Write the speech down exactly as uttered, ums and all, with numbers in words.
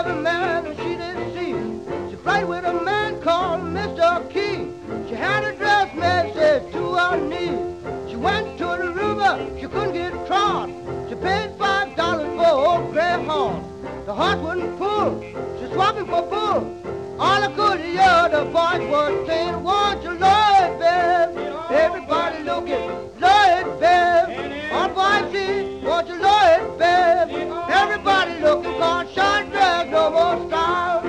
every man that she did see. She played with a man called Mister King. She had a dress message to her knees. She went to the river, she couldn't get across. She paid five dollars for an old gray horse. The horse wouldn't pull, she swapped him for bull. All I could hear the voice was saying, won't you Lloyd Bell? Everybody looking, Lloyd Bell. All boys see, won't you Lloyd Bell? Everybody looking, cause shot drag no more style.